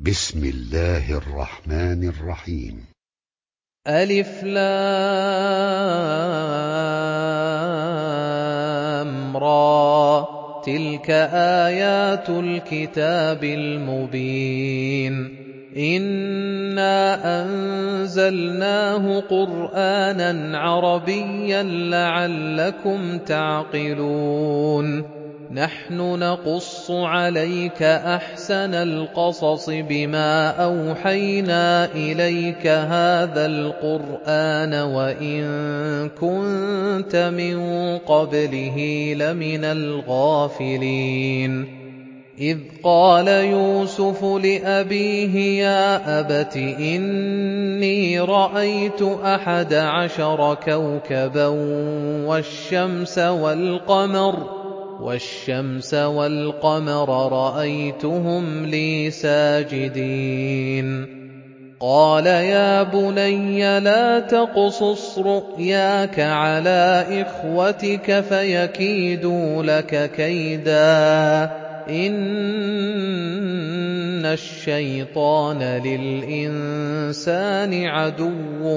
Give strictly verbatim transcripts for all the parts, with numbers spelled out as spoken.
بسم الله الرحمن الرحيم. ألف لام را تلك آيات الكتاب المبين إنا أنزلناه قرآنا عربيا لعلكم تعقلون نحن نقص عليك أحسن القصص بما أوحينا إليك هذا القرآن وإن كنت من قبله لمن الغافلين إذ قال يوسف لأبيه يا أبت إني رأيت أحد عشر كوكبا والشمس والقمر والشمس والقمر رأيتهم لي ساجدين قال يا بني لا تقصص رؤياك على إخوتك فيكيدوا لك كيدا إن الشيطان للإنسان عدو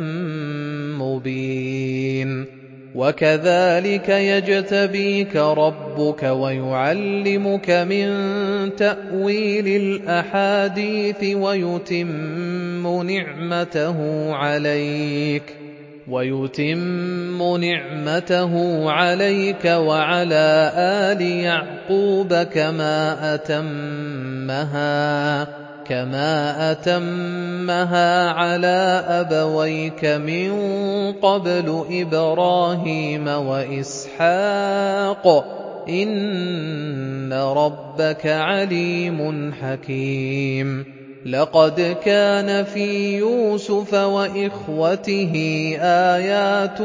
مبين وكذلك يجتبيك ربك ويعلمك من تأويل الأحاديث ويتم نعمته عليك ويتم نعمته عليك وعلى آل يعقوب كما أتمها كما أتمها على أبويك من قبل إبراهيم وإسحاق إن ربك عليم حكيم لقد كان في يوسف وإخوته آيات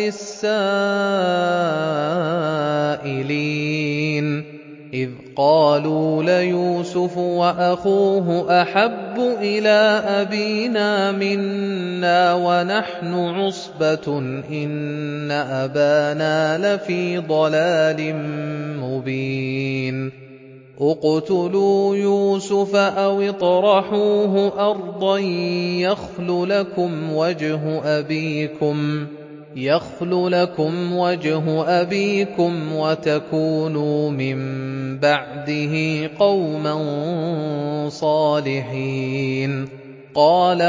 للسائلين إذ قالوا ليوسف وأخوه أحب إلى أبينا منا ونحن عصبة إن أبانا لفي ضلال مبين اقتلوا يوسف أو اطرحوه أرضا يخل لكم وجه أبيكم يخل لكم وجه أبيكم وتكونوا من بعده قوما صالحين قال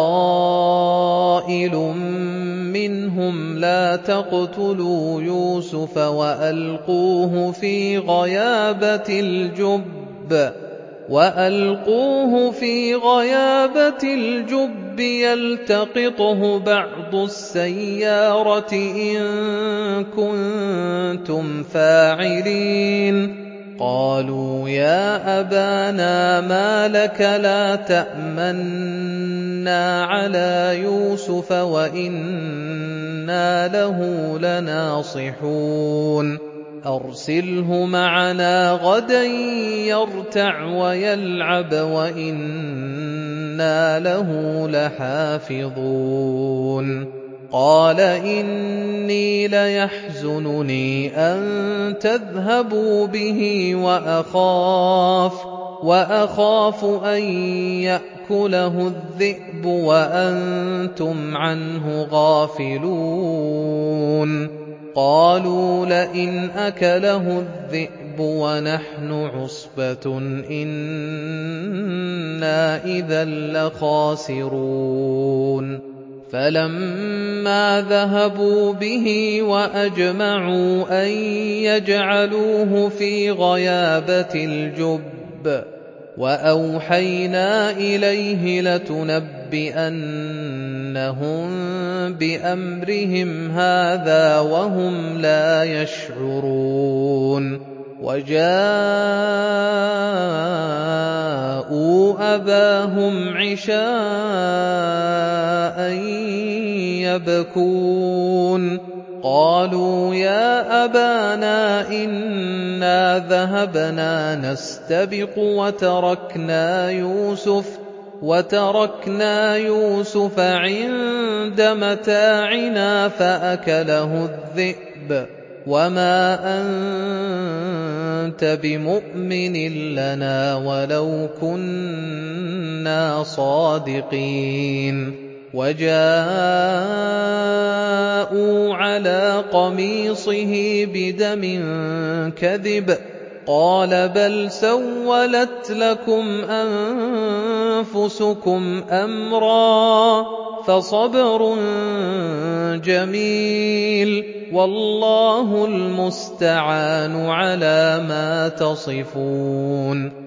قائل منهم لا تقتلوا يوسف وألقوه في غيابة الجب وألقوه في غيابة الجب يلتقطه بعض السيارة إن كنتم فاعلين قالوا يا أبانا ما لك لا تأمنا على يوسف وإنا له لناصحون أرسله معنا غدا يرتع ويلعب وإنا له لحافظون قال إني ليحزنني أن تذهبوا به وأخاف وأخاف أن يأكله الذئب وأنتم عنه غافلون قالوا لئن أكله الذئب ونحن عصبة إنا إذا لخاسرون فلما ذهبوا به وأجمعوا أن يجعلوه في غيابة الجب وأوحينا إليه لتنبئنهم بأمرهم هذا وهم لا يشعرون وجاءوا أباهم عشاء يبكون قالوا يا أبانا إنا ذهبنا نستبق وتركنا يوسف وتركنا يوسف عند متاعنا فأكله الذئب وما أنت بمؤمن لنا ولو كنا صادقين وجاءوا على قميصه بدم كذب قال بل سولت لكم أنفسكم أمرا فصبر جميل والله المستعان على ما تصفون.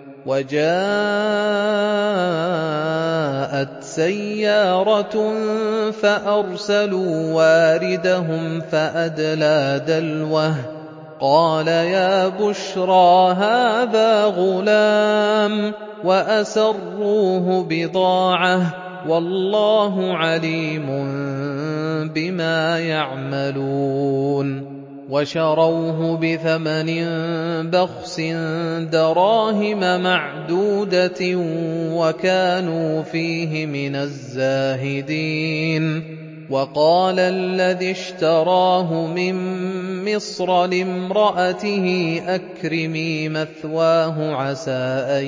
وجاءت سيارة فأرسلوا واردهم فأدلى دلوه قال يا بشرى هذا غلام وأسروه بضاعة والله عليم بما يعملون. وشروه بثمن بخس دراهم معدودة وكانوا فيه من الزاهدين. وقال الذي اشتراه من مصر لامرأته أكرمي مثواه عسى أن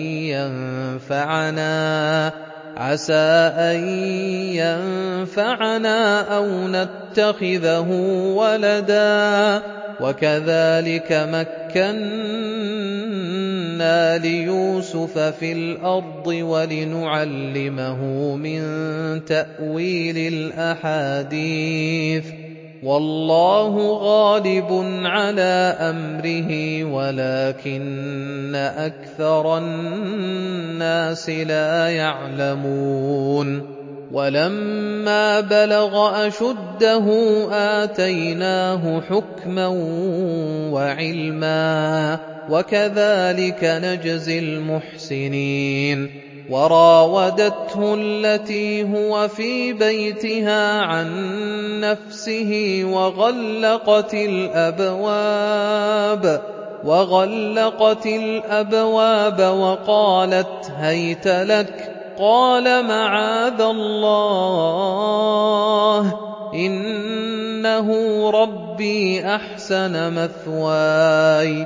ينفعنا عسى أن ينفعنا أو نتخذه ولدا وكذلك مكنا ليوسف في الأرض ولنعلمه من تأويل الأحاديث والله غالب على أمره ولكن أكثر الناس لا يعلمون. ولما بلغ أشده آتيناه حكما وعلما وكذلك نجزي المحسنين. وراودته التي هو في بيتها عن نفسه وغلقت الأبواب وغلقت الأبواب وقالت هيت لك قال معاذ الله إنه ربي أحسن مثواي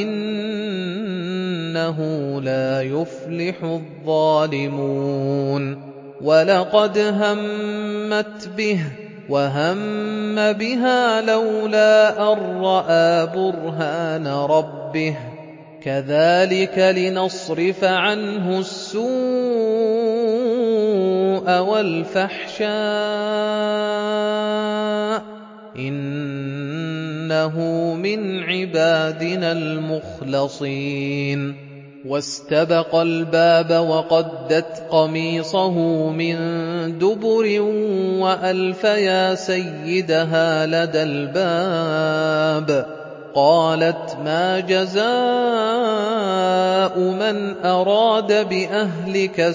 إنه لا يفلح الظالمون. ولقد همت به وهم بها لولا أن رأى برهان ربه كذلك لنصرف عنه السوء والفحشاء إنه من عبادنا المخلصين. واستبق الباب وقدت قميصه من دبر وألف يا سيدها لدى الباب قالت ما جزاء من أراد بأهلك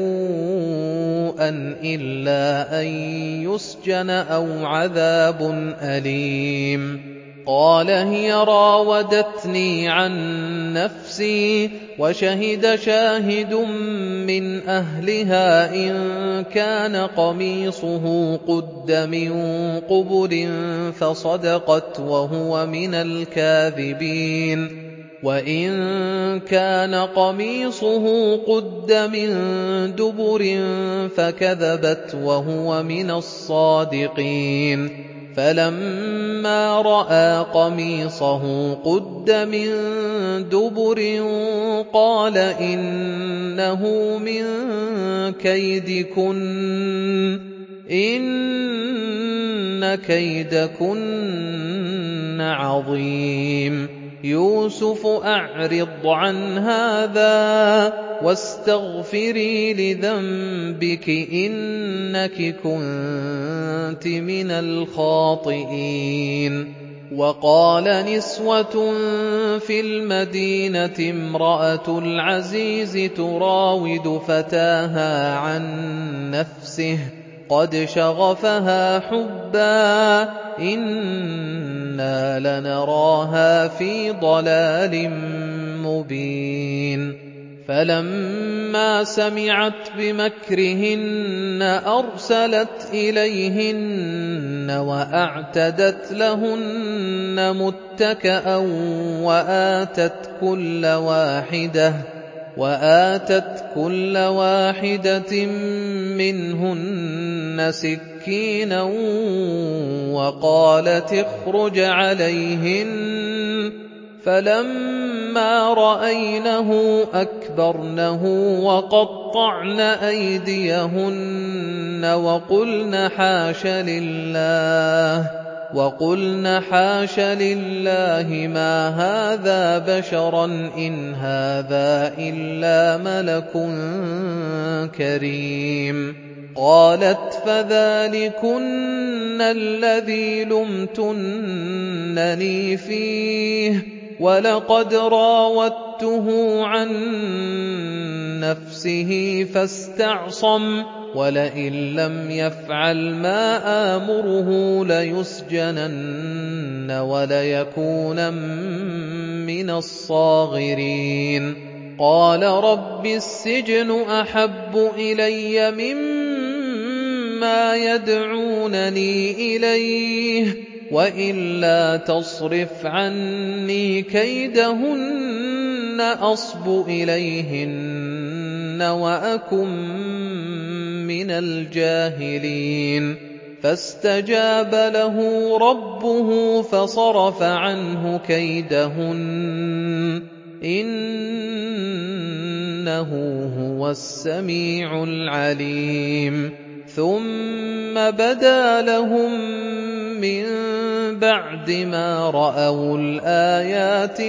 سوءا إلا أن يسجن أو عذاب أليم. قال هي راودتني عن نفسي وشهد شاهد من أهلها إن كان قميصه قد من قبل فصدقت وهو من الكاذبين وإن كان قميصه قد من دبر فكذبت وهو من الصادقين. فلما رأى قميصه قد من دبر قال إنه من كيدكن إن كيدكن عظيم. يوسف أعرض عن هذا واستغفري لذنبك إنك كنت من الخاطئين. وقال نسوة في المدينة امرأة العزيز تراود فتاها عن نفسه قد شغفها حبا إنا لنراها في ضلال مبين. فلما سمعت بمكرهن أرسلت إليهن وأعتدت لهن متكأ وآتت كل واحدة وآتت كل واحدة منهن سكينا وقالت اخرج عليهن فلما رأينه أكبرنه وقطعن أيديهن وقلن حاش لله وقلن حاش لله ما هذا بشرا إن هذا إلا ملك كريم. قالت فذلكن الذي لمتنني فيه ولقد راودته عن نفسه فاستعصم ولئن لم يفعل ما آمره ليسجنن وليكونن من الصاغرين. قال رب السجن أحب إلي مما يدعونني إليه وإلا تصرف عني كيدهن أصب إليهن وأكن من الجاهلين. فاستجاب له ربه فصرف عنه كيدهن إنه هو السميع العليم. ثم بدا لهم من بعد ما رأوا الآيات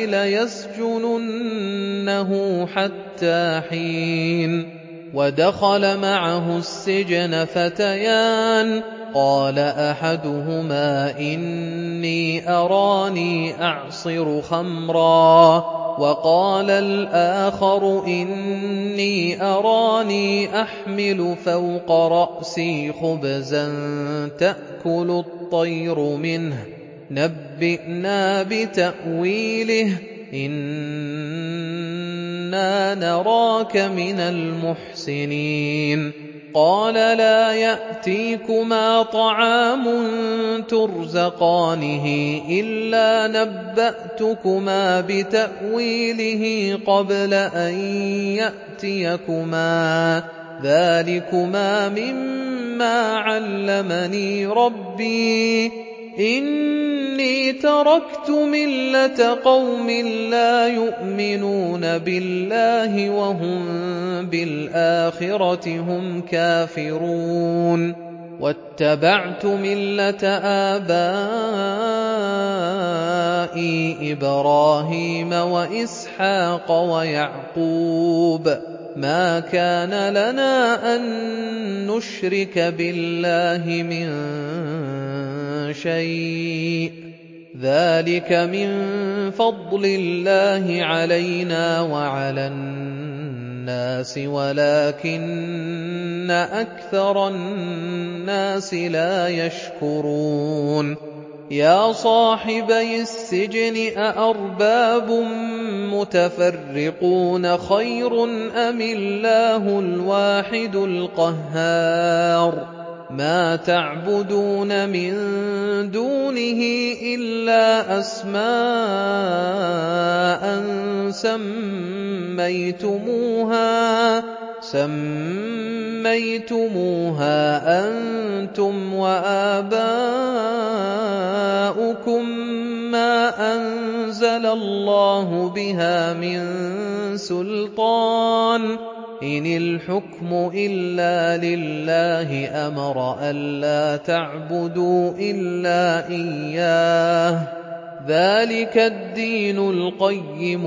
ليسجننه حتى حين. ودخل معه السجن فتيان قال أحدهما إني أراني أعصر خمرا وقال الآخر إني أراني أحمل فوق رأسي خبزا تأكل الطير منه نبئنا بتأويله إنا نراك من المحسنين. قال لا يأتيكما طعام ترزقانه إلا نبأتكما بتأويله قبل أن يأتيكما ذلكما مما علمني ربي إني تركت ملة قوم لا يؤمنون بالله وهم بالآخرة هم كافرون واتبعت ملة آبائي إبراهيم وإسحاق ويعقوب ما كان لنا أن نشرك بالله من شيء ذلك من فضل الله علينا وعلى الناس ولكن أكثر الناس لا يشكرون. يا صاحبي السجن أأرباب متفرقون خير أم الله الواحد القهار ما تعبدون من دونه إلا أسماء سميتموها سميتموها أنتم وآباؤكم ما أنزل الله بها من سلطان إن الحكم إلا لله أمر ألا تعبدوا إلا إياه ذلك الدين القيم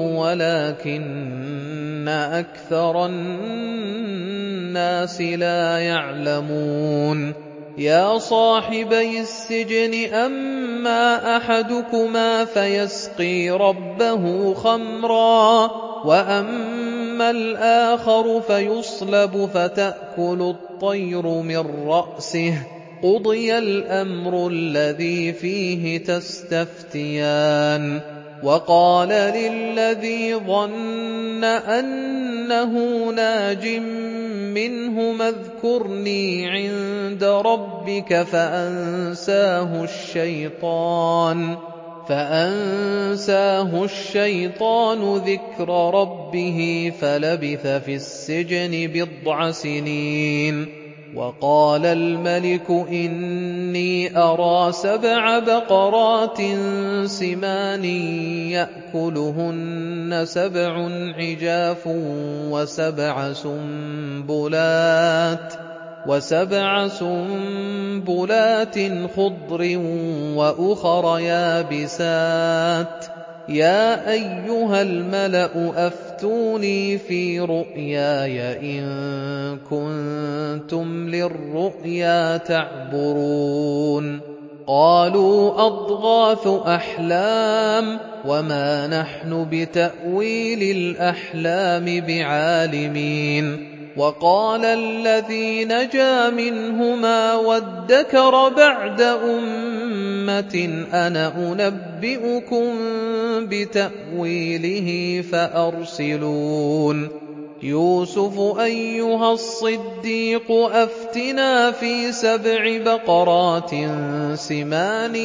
ولكن أكثر الناس لا يعلمون. يا صاحبي السجن أما أحدكما فيسقي ربه خمرا وأما الآخر فيصلب فتأكل الطير من رأسه قضي الأمر الذي فيه تستفتيان. وقال للذي ظن أنه ناج منهما اذكرني عند ربك فأنساه الشيطان فأنساه الشيطان ذكر ربه فلبث في السجن بضع سنين. وقال الملك إني أرى سبع بقرات سمان يأكلهن سبع عجاف وسبع سنبلات وسبع سنبلات خضر وأخر يابسات يا أيها الملأ أفتوني في رؤياي إن كنتم للرؤيا تعبرون. قالوا أضغاث أحلام وما نحن بتأويل الأحلام بعالمين. وقال الذي نجا منهما وادكر بعد أمة أنا أنبئكم بتأويله فأرسلون. يوسف أيها الصديق أفتنا في سبع بقرات سمان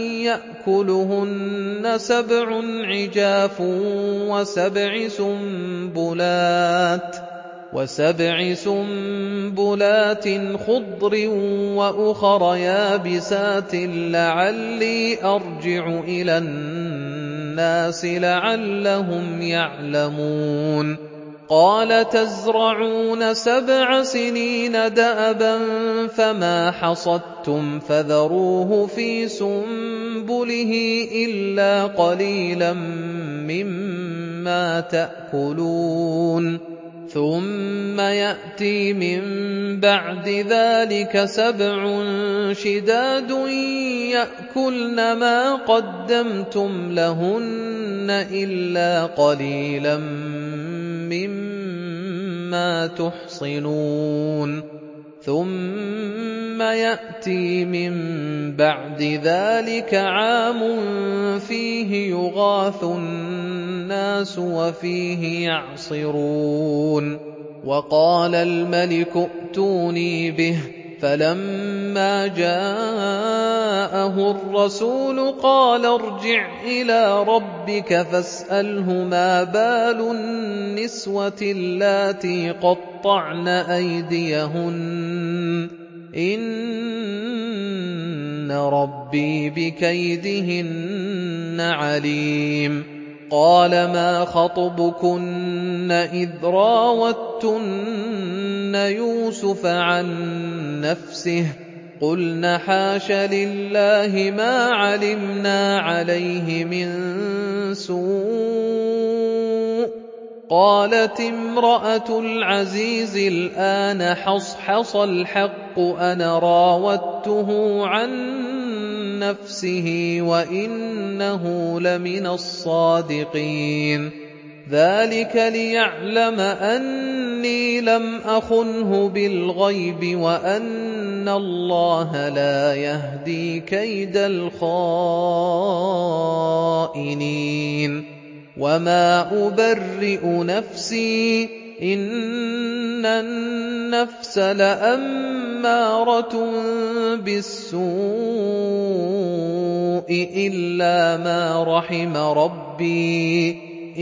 يأكلهن سبع عجاف وسبع سنبلات وسبع سنبلات خضر وأخر يابسات لعلي أرجع إلى الناس لعلهم يعلمون. قال تزرعون سبع سنين دأبا فما حصدتم فذروه في سنبله إلا قليلا مما تأكلون. ثم يأتي من بعد ذلك سبع شداد يأكلن ما قدمتم لهن إلا قليلا مما تحصنون. ثم يأتي من بعد ذلك عام فيه يغاث الناس وفيه يعصرون. وقال الملك ائتوني به فلما جاءه الرسول قال ارجع إلى ربك فاسأله ما بال النسوة اللاتي قطعن أيديهن إن ربي بكيدهن عليم. قال ما خطبكن إذ راوتن يوسف عن نفسه قلن حاش لله ما علمنا عليه من سوء. قالت امرأة العزيز الآن حصحص الحق أنا راودته عن نفسه وإنه لمن الصادقين. ذلك ليعلم أني لم أخنه بالغيب وأن الله لا يهدي كيد الخائنين. وما أبرئ نفسي إن النفس لأمارة بالسوء إلا ما رحم ربي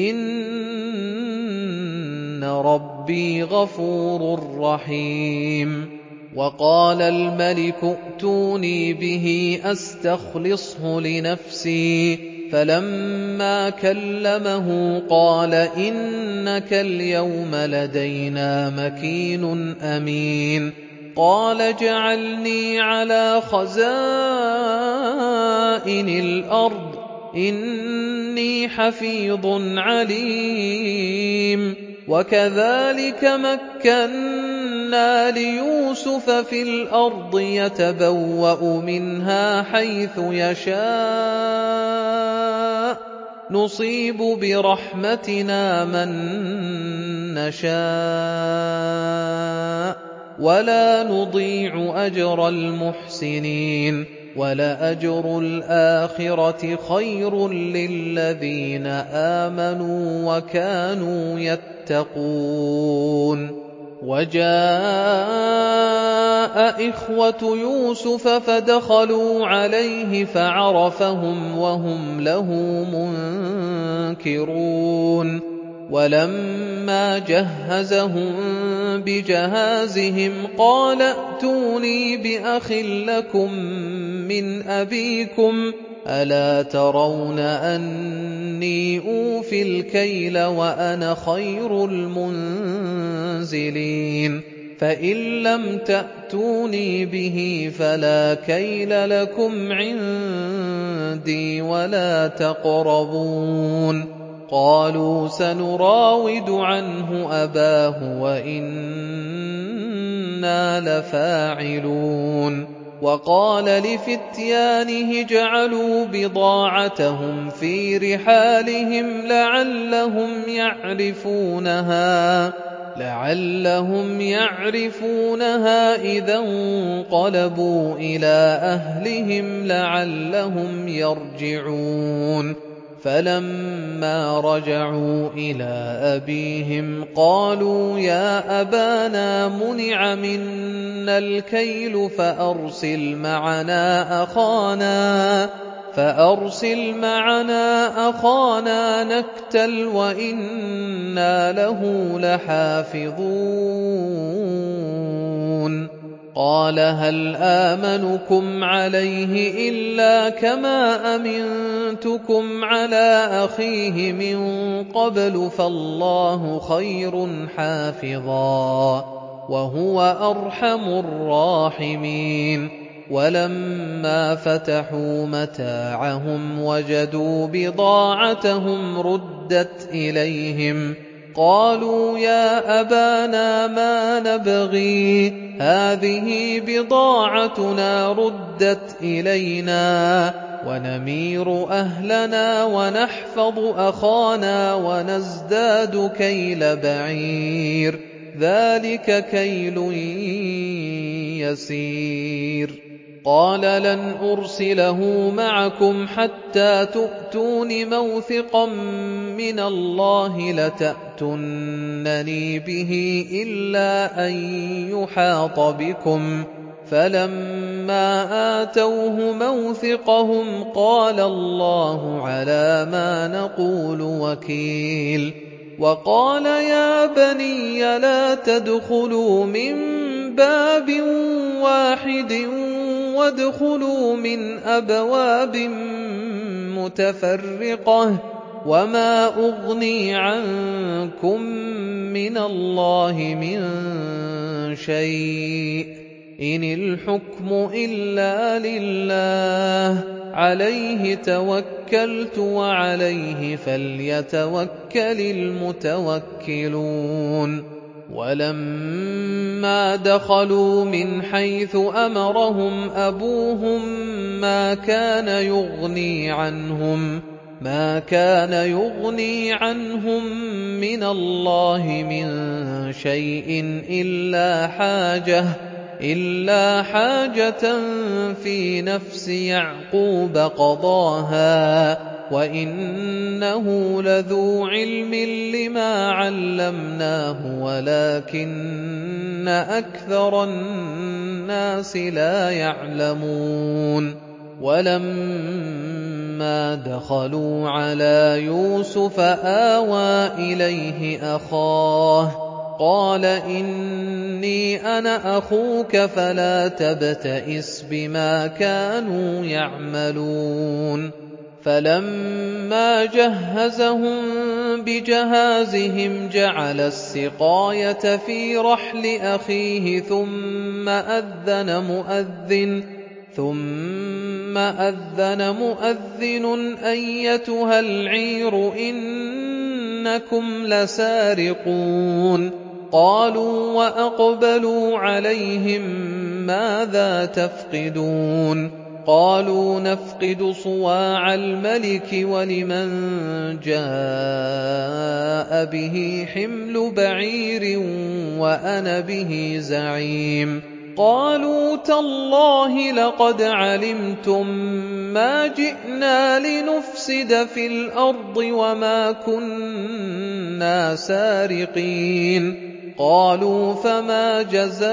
إن ربي غفور رحيم. وقال الملك ائتوني به أستخلصه لنفسي فلما كلمه قال إنك اليوم لدينا مكين أمين. قال اجعلني على خزائن الأرض إني حفيظ عليم. وكذلك مكنا ليوسف في الأرض يتبوأ منها حيث يشاء نصيب برحمتنا من نشاء ولا نضيع أجر المحسنين ولأجر الآخرة خير للذين آمنوا وكانوا يتقون. وجاء جاء إخوة يوسف فدخلوا عليه فعرفهم وهم له منكرون ولما جهزهم بجهازهم قال ائتوني بأخ لكم من أبيكم ألا ترون أني أوفي الكيل وأنا خير المنزلين فإن لم تأتوني به فلا كيل لكم عندي ولا تقربون قالوا سنراود عنه أباه وإنا لفاعلون وقال لفتيانه جعلوا بضاعتهم في رحالهم لعلهم يعرفونها لعلهم يعرفونها إذا انقلبوا إلى أهلهم لعلهم يرجعون فلما رجعوا إلى أبيهم قالوا يا أبانا منع منا الكيل فأرسل معنا أخانا فأرسل معنا أخانا نكتل وإنا له لحافظون قال هل آمنكم عليه إلا كما أمنتكم على أخيه من قبل فالله خير حافظا وهو أرحم الراحمين ولما فتحوا متاعهم وجدوا بضاعتهم ردت إليهم قالوا يا أبانا ما نبغي هذه بضاعتنا ردت إلينا ونمير أهلنا ونحفظ أخانا ونزداد كيل بعير ذلك كيل يسير قال لن أرسله معكم حتى تؤتون موثقا من الله لتأتونني به إلا أن يحاط بكم فلما آتوه موثقهم قال الله على ما نقول وكيل وقال يا بني لا تدخلوا من باب واحد وادخلوا من أبواب متفرقة وما أغني عنكم من الله من شيء إن الحكم إلا لله عليه توكلت وعليه فليتوكل المتوكلون ولما دخلوا من حيث أمرهم أبوهم ما كان يغني عنهم ما كان يغني عنهم من الله من شيء إلا حاجة إلا حاجة في نفس يعقوب قضاها وإنه لذو علم لما علمناه ولكن أكثر الناس لا يعلمون ولما دخلوا على يوسف آوى إليه أخاه قال إني أنا أخوك فلا تبتئس بما كانوا يعملون فلما جهزهم بجهازهم جعل السقاية في رحل أخيه ثم أذن مؤذن ثم أذن مؤذن أيتها العير إنكم لسارقون قالوا وأقبلوا عليهم ماذا تفقدون قالوا نفقد صواع الملك ولمن جاء به حمل بعير وأنا به زعيم قالوا تالله لقد علمتم ما جئنا لنفسد في الأرض وما كنا سارقين قالوا فما جزاؤه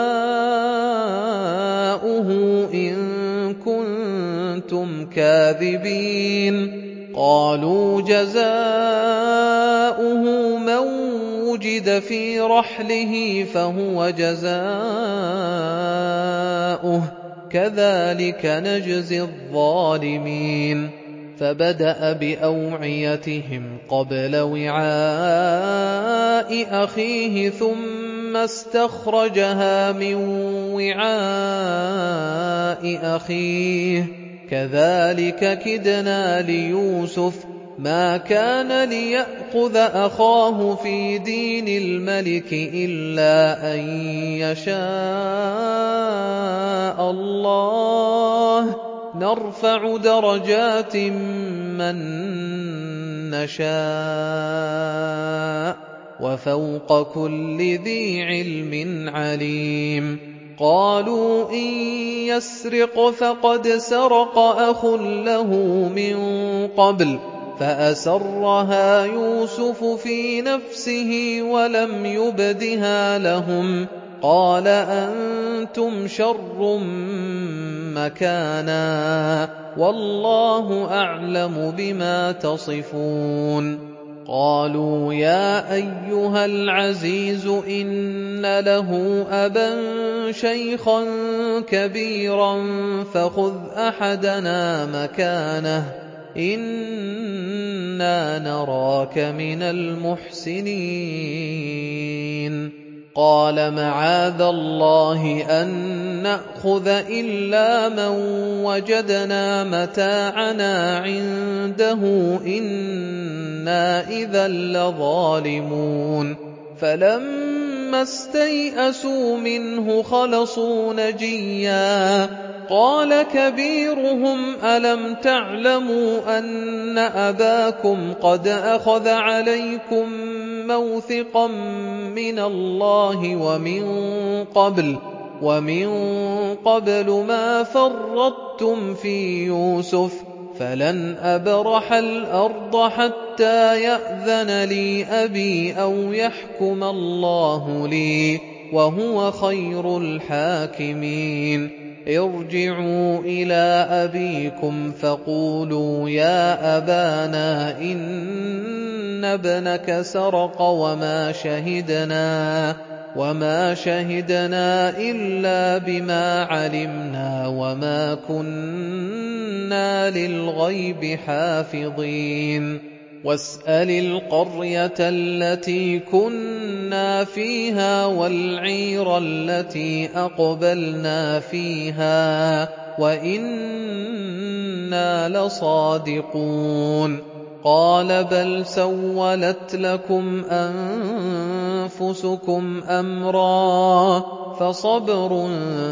إن كنتم كاذبين قالوا جزاؤه من وجد في رحله فهو جزاؤه كذلك نجزي الظالمين فبدأ بأوعيتهم قبل وعاء أخيه ثم استخرجها من وعاء أخيه كذلك كدنا ليوسف ما كان ليأخذ أخاه في دين الملك إلا أن يشاء الله نرفع درجات من نشاء وفوق كل ذي علم عليم قالوا إن يسرق فقد سرق أخ له من قبل فأسرها يوسف في نفسه ولم يبدها لهم قال أنتم شر مكانا والله أعلم بما تصفون قالوا يا أيها العزيز إن له أبا شيخا كبيرا فخذ أحدنا مكانه إنا نراك من المحسنين قال معاذ الله أن نأخذ إلا من وجدنا متاعنا عنده إنا إذا لظالمون فلما استيئسوا منه خلصوا نجيا قال كبيرهم ألم تعلموا أن أباكم قد أخذ عليكم موثقا من الله ومن قبل ومن قبل ما فرطتم في يوسف فلن أبرح الأرض حتى يأذن لي أبي أو يحكم الله لي وهو خير الحاكمين ارجعوا إلى أبيكم فقولوا يا أبانا إن ابنك سرق وما شهدنا وما شهدنا إلا بما علمنا وما كنا للغيب حافظين واسأل القرية التي كنا فيها والعير التي أقبلنا فيها وإنا لصادقون قال بل سولت لكم أنفسكم أمرا فصبر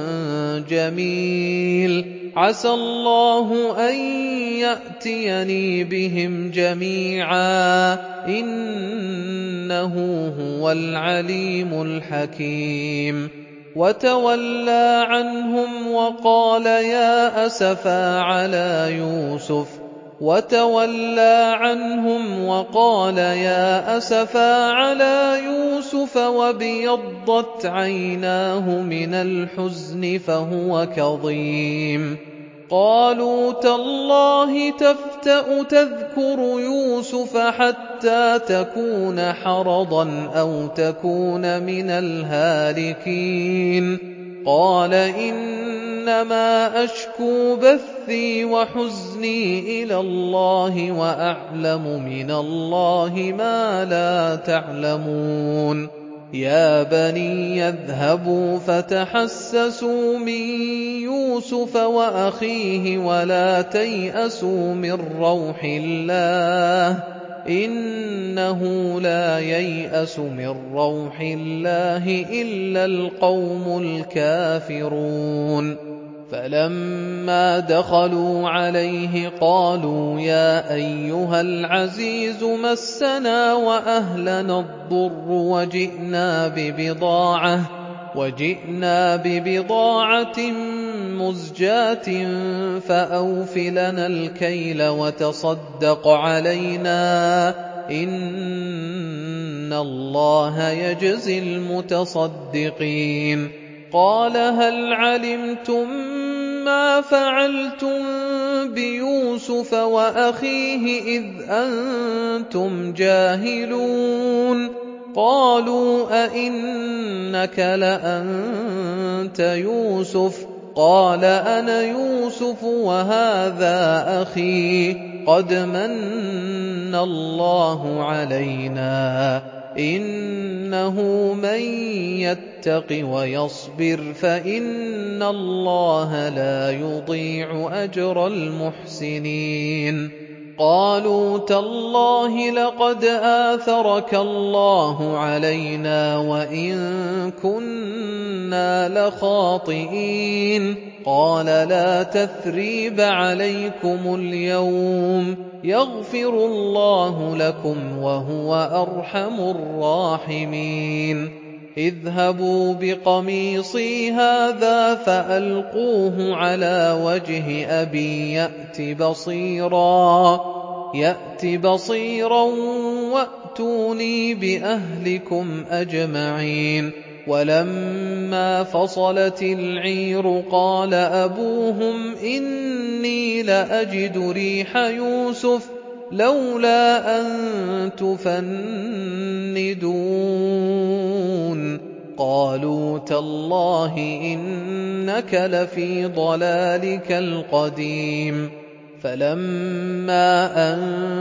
جميل عسى الله أن يأتيني بهم جميعا إنه هو العليم الحكيم وتولى عنهم وقال يا أسفا على يوسف وتولى عنهم وقال يا أسفا على يوسف وابيضت عيناه من الحزن فهو كظيم قالوا تالله تفتأ تذكر يوسف حتى تكون حرضا أو تكون من الهالكين قال إنما أشكو بثي وحزني إلى الله وأعلم من الله ما لا تعلمون يا بني يذهبوا فتحسسوا من يوسف وأخيه ولا تيأسوا من روح الله إنه لا ييأس من روح الله إلا القوم الكافرون فلما دخلوا عليه قالوا يا أيها العزيز مسنا وأهلنا الضر وجئنا ببضاعة وجئنا ببضاعة مزجاة فأوف لنا الكيل وتصدق علينا إن اللَّهَ يَجْزِي الْمُتَصَدِّقِينَ قَالَ هَلْ عَلِمْتُم مَّا فَعَلْتُم بِيُوسُفَ وَأَخِيهِ إِذْ أَنتُمْ جَاهِلُونَ قَالُوا أَإِنَّكَ لَأَنتَ يُوسُفُ قَالَ أَنَا يُوسُفُ وَهَٰذَا أَخِي قَدْ مَنَّ اللَّهُ عَلَيْنَا إِنَّهُ مَن يَتَّقِ وَيَصْبِرْ فَإِنَّ اللَّهَ لَا يُضِيعُ أَجْرَ الْمُحْسِنِينَ قَالُوا تَاللَّهِ لَقَدْ آثَرَكَ اللَّهُ عَلَيْنَا وَإِن كُنَّا لَخَاطِئِينَ قَالَ لَا تَثْرِيبَ عَلَيْكُمُ الْيَوْمَ يَغْفِرُ اللَّهُ لَكُمْ وَهُوَ أَرْحَمُ الرَّاحِمِينَ اذْهَبُوا بِقَمِيصِي هَٰذَا فَأَلْقُوهُ عَلَىٰ وَجْهِ أَبِي يَأْتِ بَصِيرًا يَأْتِ بَصِيرًا وَأْتُونِي بِأَهْلِكُمْ أَجْمَعِينَ وَلَمَّا فَصَلَتِ الْعِيرُ قَالَ أَبُوهُمْ إِنِّي لَأَجِدُ رِيحَ يُوسُفَ لَوْلَا أَن تُفَنِّدُونِ قَالُوا تَاللَّهِ إِنَّكَ لَفِي ضَلَالِكَ الْقَدِيمِ فَلَمَّا أَن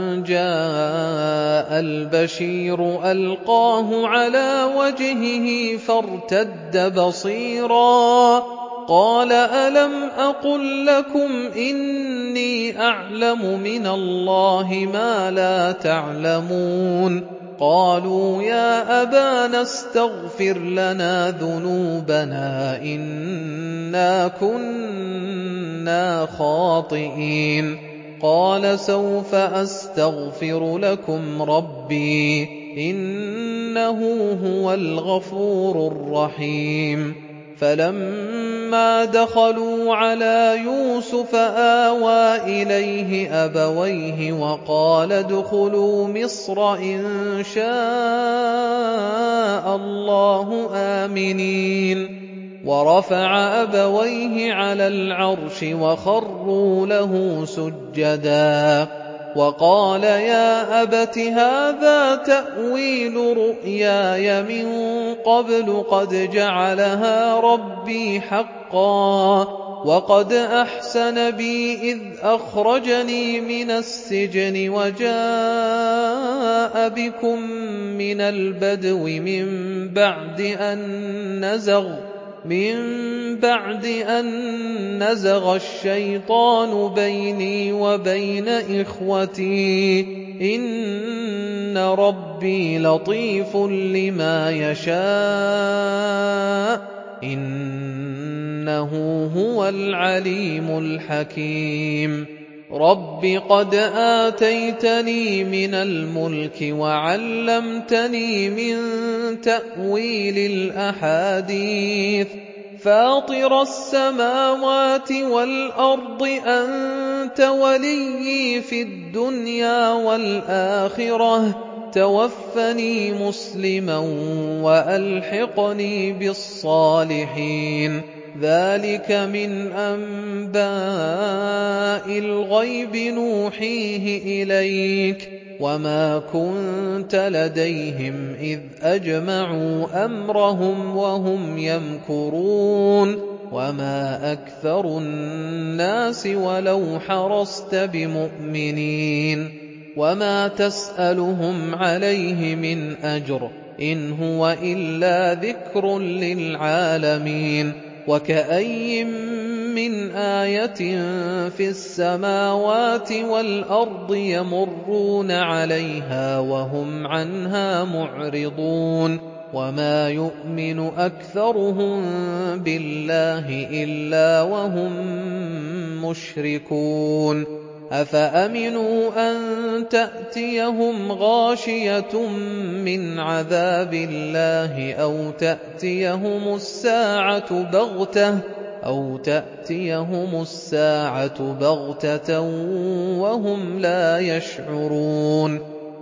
جَاءَ الْبَشِيرُ أَلْقَاهُ عَلَىٰ وَجْهِهِ فَارْتَدَّ بَصِيرًا قَالَ أَلَمْ أَقُل لَّكُمْ إِنِّي أَعْلَمُ مِنَ اللَّهِ مَا لَا تَعْلَمُونَ قَالُوا يَا أَبَانَا اسْتَغْفِرْ لَنَا ذُنُوبَنَا إِنَّا كُنَّا خَاطِئِينَ قَالَ سَوْفَ أَسْتَغْفِرُ لَكُمْ رَبِّي إِنَّهُ هُوَ الْغَفُورُ الرَّحِيمُ فَلَمَّا دَخَلُوا عَلَىٰ يُوسُفَ آوَىٰ إِلَيْهِ أَبَوَيْهِ وَقَالَ ادْخُلُوا مِصْرَ إِن شَاءَ اللَّهُ آمِنِينَ وَرَفَعَ أَبَوَيْهِ عَلَى الْعَرْشِ وَخَرُّوا لَهُ سُجَّدًا وَقَالَ يَا أَبَتِ هَٰذَا تَأْوِيلُ رُؤْيَايَ مِن قَبْلُ قَدْ جَعَلَهَا رَبِّي حَقًّا وَقَدْ أَحْسَنَ بِي إِذْ أَخْرَجَنِي مِنَ السِّجْنِ وَجَاءَ بِكُم مِّنَ الْبَدْوِ مِن بَعْدِ أَن نَّزَغَ مِن بَعْدِ أَن نَّزَغَ الشَّيْطَانُ بَيْنِي وَبَيْنَ إِخْوَتِي إِنَّ رَبِّي لَطِيفٌ لِّمَا يَشَاءُ إِنَّهُ هُوَ الْعَلِيمُ الْحَكِيمُ رَبِّ قَدْ آتَيْتَنِي مِنَ الْمُلْكِ وَعَلَّمْتَنِي مِن تَأْوِيلِ الْأَحَادِيثِ فَاطِرَ السَّمَاوَاتِ وَالْأَرْضِ أَنتَ وَلِيِّي فِي الدُّنْيَا وَالْآخِرَةِ تَوَفَّنِي مُسْلِمًا وَأَلْحِقْنِي بِالصَّالِحِينَ ذَلِكَ مِنْ أَنبَاءِ الْغَيْبِ نُوحِيهِ إِلَيْكَ وَمَا كُنتَ لَدَيْهِمْ إِذْ أَجْمَعُوا أَمْرَهُمْ وَهُمْ يَمْكُرُونَ وَمَا أَكْثَرُ النَّاسِ وَلَوْ حَرَصْتَ بِمُؤْمِنِينَ وَمَا تَسْأَلُهُمْ عَلَيْهِ مِنْ أَجْرٍ إِنْ هُوَ إِلَّا ذِكْرٌ لِّلْعَالَمِينَ وَكَأَيِّن مِّنْ آيَةٍ فِي السَّمَاوَاتِ وَالْأَرْضِ يَمُرُّونَ عَلَيْهَا وَهُمْ عَنْهَا مُعْرِضُونَ وَمَا يُؤْمِنُ أَكْثَرُهُم بِاللَّهِ إِلَّا وَهُم مُّشْرِكُونَ أَفَأَمِنُوا أَن تَأْتِيَهُمْ غَاشِيَةٌ مِّنْ عَذَابِ اللَّهِ أَوْ تَأْتِيَهُمُ السَّاعَةُ بَغْتَةً أَوْ تَأْتِيَهُمُ السَّاعَةُ بَغْتَةً وَهُمْ لَا يَشْعُرُونَ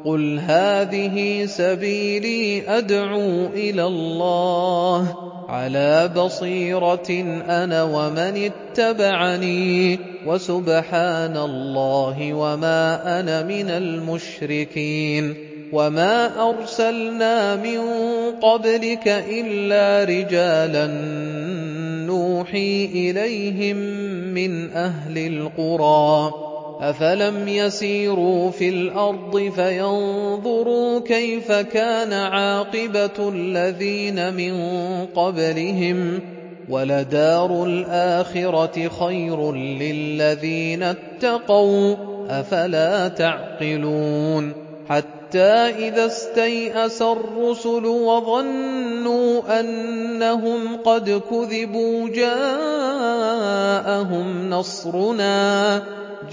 قُلْ هَٰذِهِ سَبِيلِي أَدْعُو إِلَى اللَّهِ عَلَىٰ بَصِيرَةٍ أَنَا وَمَنِ اتَّبَعَنِي وَسُبْحَانَ اللَّهِ وَمَا أَنَا مِنَ الْمُشْرِكِينَ وَمَا أَرْسَلْنَا مِن قَبْلِكَ إِلَّا رِجَالًا نُّوحِي إِلَيْهِم مِّنْ أَهْلِ الْقُرَىٰ ۗ أَفَلَمْ يَسِيرُوا فِي الْأَرْضِ فَيَنظُرُوا كَيْفَ كَانَ عَاقِبَةُ الَّذِينَ مِن قَبْلِهِمْ ۗ وَلَدَارُ الْآخِرَةِ خَيْرٌ لِّلَّذِينَ اتَّقَوْا ۗ أَفَلَا تَعْقِلُونَ حَتَّىٰ إِذَا اسْتَيْأَسَ الرُّسُلُ وَظَنُّوا أَنَّهُمْ قَدْ كُذِبُوا جَاءَهُمْ نَصْرُنَا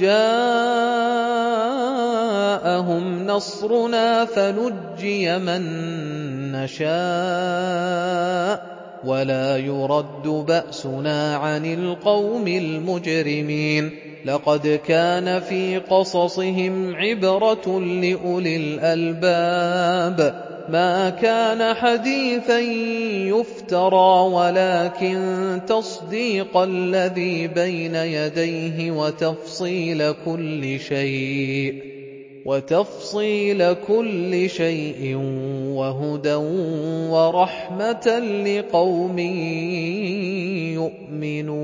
جاءهم نصرنا فنجي من نشاء ولا يرد بأسنا عن القوم المجرمين لقد كان في قصصهم عبرة لأولي الألباب ما كان حديثا يفترى ولكن تصديق الذي بين يديه وتفصيل كل شيء وتفصيل كل شيء وهدى ورحمة لقوم يؤمنون.